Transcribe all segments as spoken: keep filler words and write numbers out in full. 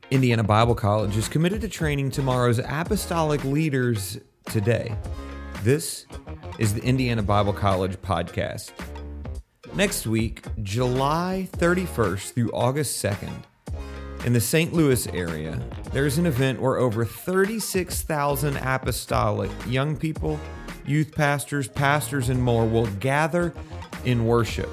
Indiana Bible College is committed to training tomorrow's apostolic leaders today. This is the Indiana Bible College podcast. Next week, July thirty-first through August second, in the Saint Louis area, there's an event where over thirty-six thousand apostolic young people, youth pastors, pastors, and more will gather in worship.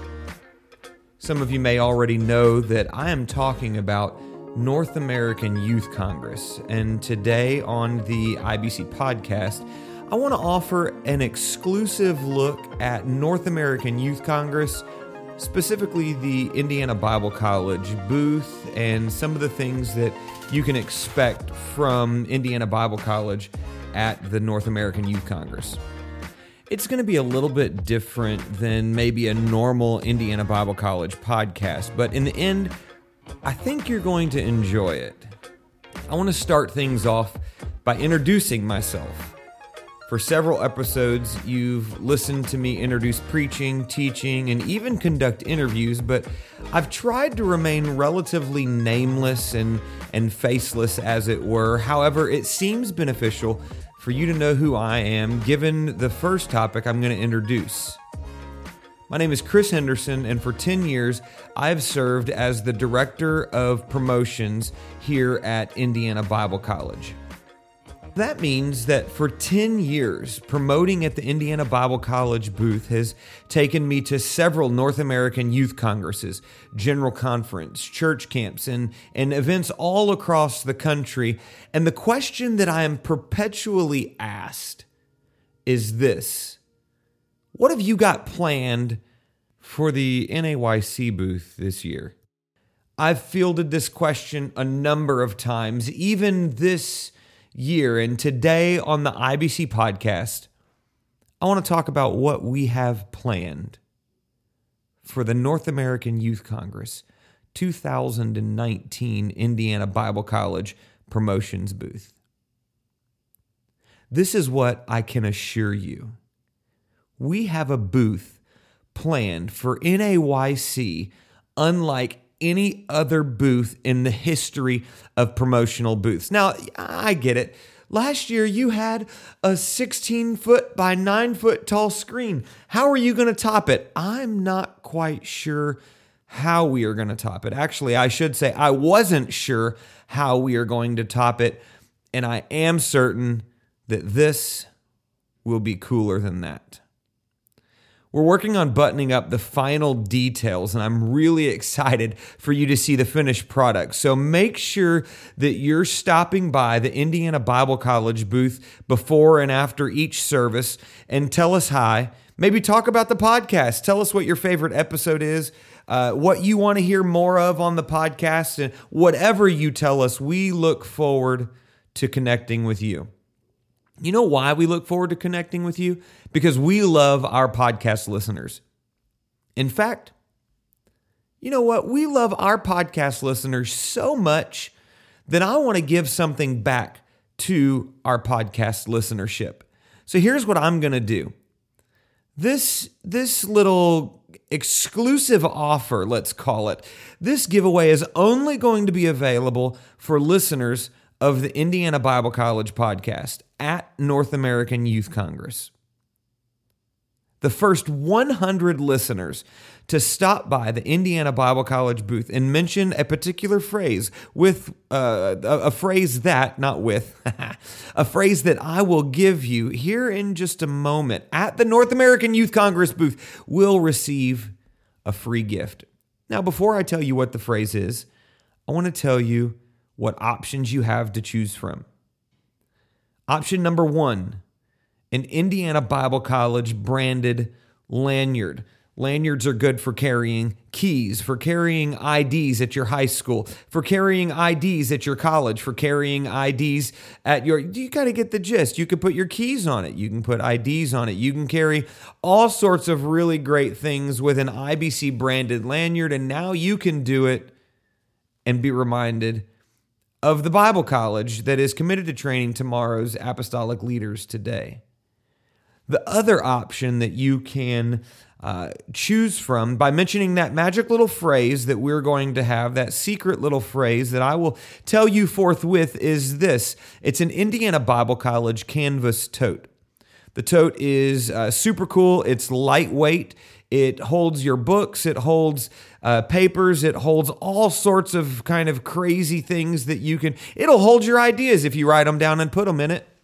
Some of you may already know that I am talking about North American Youth Congress, and today on the I B C podcast, I want to offer an exclusive look at North American Youth Congress, specifically the Indiana Bible College booth and some of the things that you can expect from Indiana Bible College at the North American Youth Congress. It's going to be a little bit different than maybe a normal Indiana Bible College podcast, but in the end, I think you're going to enjoy it. I want to start things off by introducing myself. For several episodes, you've listened to me introduce preaching, teaching, and even conduct interviews, but I've tried to remain relatively nameless and, and faceless, as it were. However, it seems beneficial for you to know who I am, given the first topic I'm going to introduce. My name is Chris Henderson, and for ten years, I've served as the Director of Promotions here at Indiana Bible College. That means that for ten years, promoting at the Indiana Bible College booth has taken me to several North American youth congresses, general conference, church camps, and, and events all across the country. And the question that I am perpetually asked is this: what have you got planned for the N A Y C booth this year? I've fielded this question a number of times, even this year. And today on the I B C podcast, I want to talk about what we have planned for the North American Youth Congress two thousand nineteen Indiana Bible College promotions booth. This is what I can assure you. We have a booth planned for N A Y C unlike any other booth in the history of promotional booths. Now, I get it. Last year, you had a sixteen foot by nine foot tall screen. How are you going to top it? I'm not quite sure how we are going to top it. Actually, I should say I wasn't sure how we are going to top it, and I am certain that this will be cooler than that. We're working on buttoning up the final details, and I'm really excited for you to see the finished product. So make sure that you're stopping by the Indiana Bible College booth before and after each service and tell us hi. Maybe talk about the podcast. Tell us what your favorite episode is, uh, what you want to hear more of on the podcast, and whatever you tell us, we look forward to connecting with you. You know why we look forward to connecting with you? Because we love our podcast listeners. In fact, you know what? We love our podcast listeners so much that I want to give something back to our podcast listenership. So here's what I'm going to do. This, this little exclusive offer, let's call it, this giveaway is only going to be available for listeners of the Indiana Bible College podcast at North American Youth Congress. The first one hundred listeners to stop by the Indiana Bible College booth and mention a particular phrase with uh, a, a phrase that, not with, a phrase that I will give you here in just a moment at the North American Youth Congress booth will receive a free gift. Now, before I tell you what the phrase is, I want to tell you what options you have to choose from. Option number one, an Indiana Bible College branded lanyard. Lanyards are good for carrying keys, for carrying I Ds at your high school, for carrying I Ds at your college, for carrying I Ds at your... You got to get the gist. You can put your keys on it. You can put I Ds on it. You can carry all sorts of really great things with an I B C branded lanyard, and now you can do it and be reminded of the Bible College that is committed to training tomorrow's apostolic leaders today. The other option that you can uh, choose from by mentioning that magic little phrase that we're going to have, that secret little phrase that I will tell you forthwith, is this. It's an Indiana Bible College canvas tote. The tote is uh, super cool. It's lightweight. It holds your books. It holds uh, papers. It holds all sorts of kind of crazy things that you can, it'll hold your ideas if you write them down and put them in it.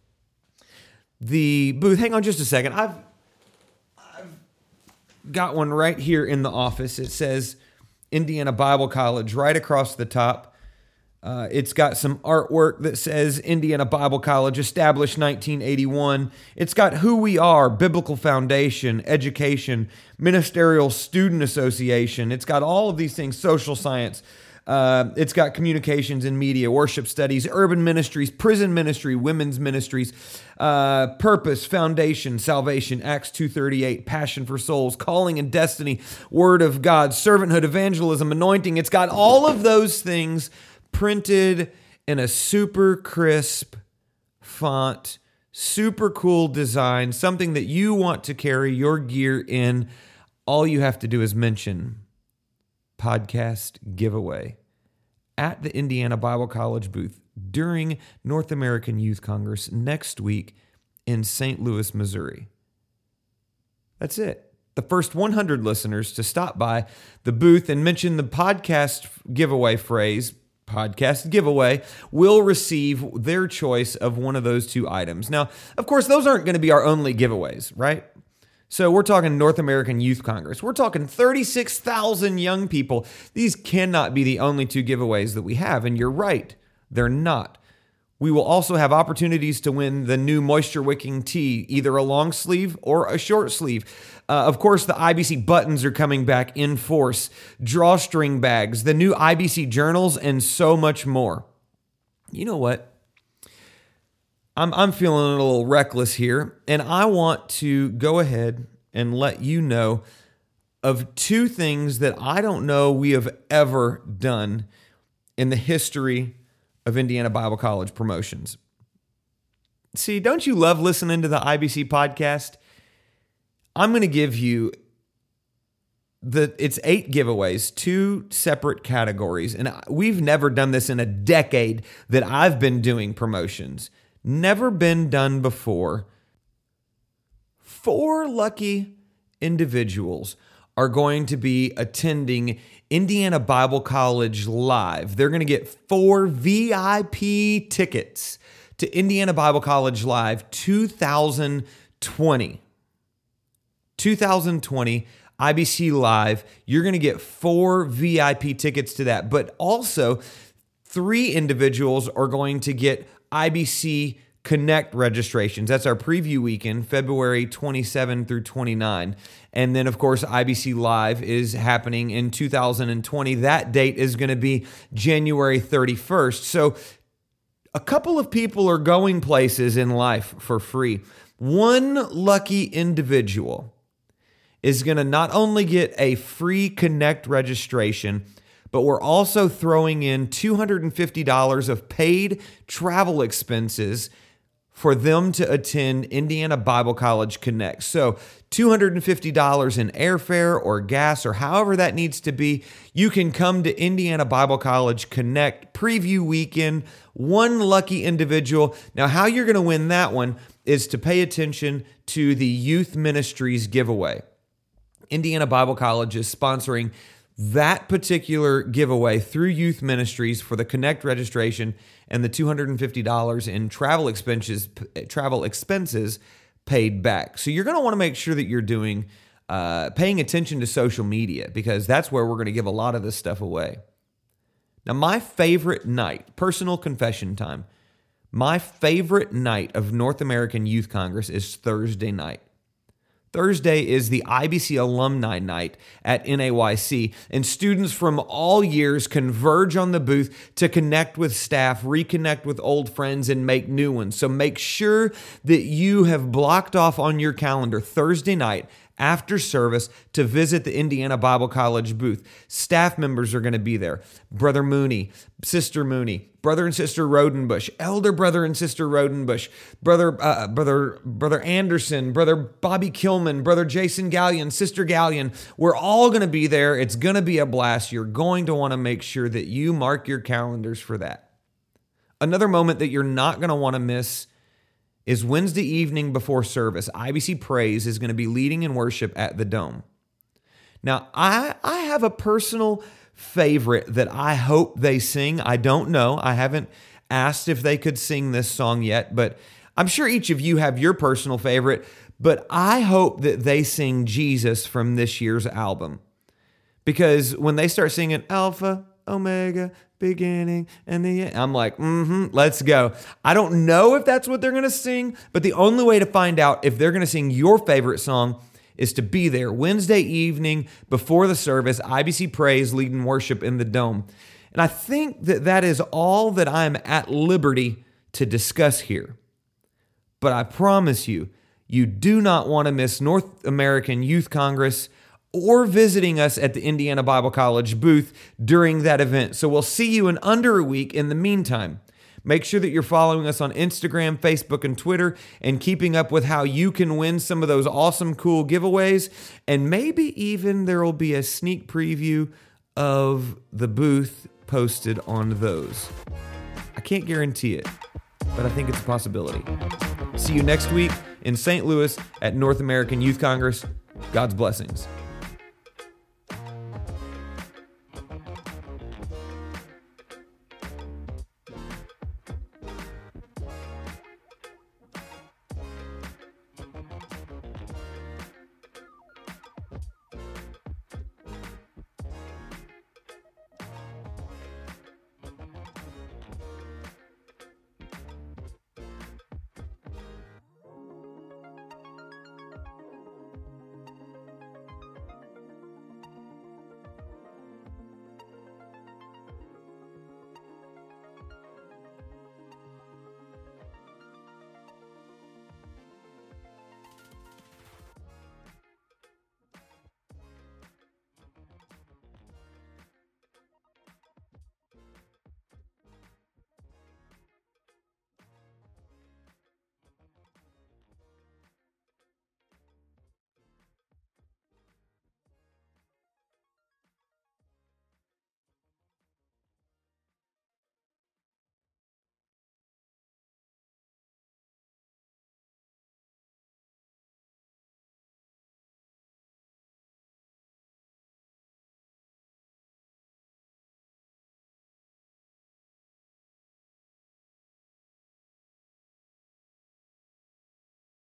The booth, hang on just a second. I've, I've got one right here in the office. It says Indiana Bible College right across the top. Uh, it's got some artwork that says Indiana Bible College, established nineteen eighty-one. It's got who we are, biblical foundation, education, ministerial student association. It's got all of these things, social science. Uh, it's got communications and media, worship studies, urban ministries, prison ministry, women's ministries, uh, purpose, foundation, salvation, Acts two thirty-eight, passion for souls, calling and destiny, word of God, servanthood, evangelism, anointing. It's got all of those things printed in a super crisp font, super cool design, something that you want to carry your gear in. All you have to do is mention podcast giveaway at the Indiana Bible College booth during North American Youth Congress next week in Saint Louis, Missouri. That's it. The first one hundred listeners to stop by the booth and mention the podcast giveaway phrase, podcast giveaway, will receive their choice of one of those two items. Now, of course, those aren't going to be our only giveaways, right? So we're talking North American Youth Congress. We're talking thirty-six thousand young people. These cannot be the only two giveaways that we have. And you're right, they're not. We will also have opportunities to win the new Moisture Wicking tee, either a long sleeve or a short sleeve. Uh, of course, the I B C buttons are coming back in force, drawstring bags, the new I B C journals, and so much more. You know what? I'm I'm feeling a little reckless here, and I want to go ahead and let you know of two things that I don't know we have ever done in the history of Indiana Bible College promotions. See, don't you love listening to the I B C podcast? I'm going to give you the it's eight giveaways, two separate categories, and we've never done this in a decade that I've been doing promotions. Never been done before. Four lucky individuals are going to be attending Indiana Bible College Live. They're going to get four V I P tickets to Indiana Bible College Live two thousand twenty. two thousand twenty I B C Live. You're going to get four V I P tickets to that. But also, three individuals are going to get I B C Connect registrations. That's our preview weekend, February twenty-seventh through twenty-ninth. And then, of course, I B C Live is happening in two thousand twenty. That date is going to be January thirty-first. So a couple of people are going places in life for free. One lucky individual is going to not only get a free Connect registration, but we're also throwing in two hundred fifty dollars of paid travel expenses for them to attend Indiana Bible College Connect. So two hundred fifty dollars in airfare or gas or however that needs to be. You can come to Indiana Bible College Connect preview weekend, one lucky individual. Now, how you're going to win that one is to pay attention to the Youth Ministries giveaway. Indiana Bible College is sponsoring that particular giveaway through Youth Ministries for the Connect registration and the two hundred fifty dollars in travel expenses travel expenses paid back. So you're going to want to make sure that you're doing uh, paying attention to social media, because that's where we're going to give a lot of this stuff away. Now, my favorite night, personal confession time, my favorite night of North American Youth Congress is Thursday night. Thursday is the I B C Alumni Night at N A Y C, and students from all years converge on the booth to connect with staff, reconnect with old friends, and make new ones. So make sure that you have blocked off on your calendar Thursday night after service to visit the Indiana Bible College booth. Staff members are going to be there. Brother Mooney, Sister Mooney, Brother and Sister Rodenbush, Elder Brother and Sister Rodenbush, Brother uh, Brother Brother Anderson, Brother Bobby Kilman, Brother Jason Gallion, Sister Gallion. We're all going to be there. It's going to be a blast. You're going to want to make sure that you mark your calendars for that. Another moment that you're not going to want to miss is Wednesday evening before service. I B C Praise is going to be leading in worship at the Dome. Now, I, I have a personal favorite that I hope they sing. I don't know. I haven't asked if they could sing this song yet, but I'm sure each of you have your personal favorite, but I hope that they sing Jesus from this year's album. Because when they start singing Alpha, Omega, beginning and the end, I'm like, mm-hmm, let's go. I don't know if that's what they're going to sing, but the only way to find out if they're going to sing your favorite song is to be there Wednesday evening before the service, I B C Praise leading worship in the Dome. And I think that that is all that I'm at liberty to discuss here. But I promise you, you do not want to miss North American Youth Congress or visiting us at the Indiana Bible College booth during that event. So we'll see you in under a week. In the meantime, make sure that you're following us on Instagram, Facebook, and Twitter, and keeping up with how you can win some of those awesome, cool giveaways. And maybe even there will be a sneak preview of the booth posted on those. I can't guarantee it, but I think it's a possibility. See you next week in Saint Louis at North American Youth Congress. God's blessings.